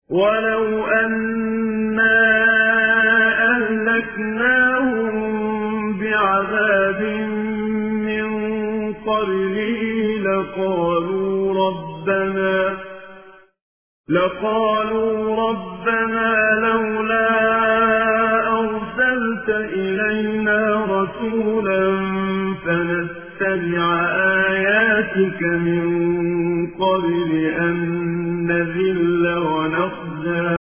ولو أنا أهلكناهم بعذاب من قبله لقالوا ربنا لولا أرسلت إلينا رسولا فنتبع آياتك من قبل أن نذل ونخزى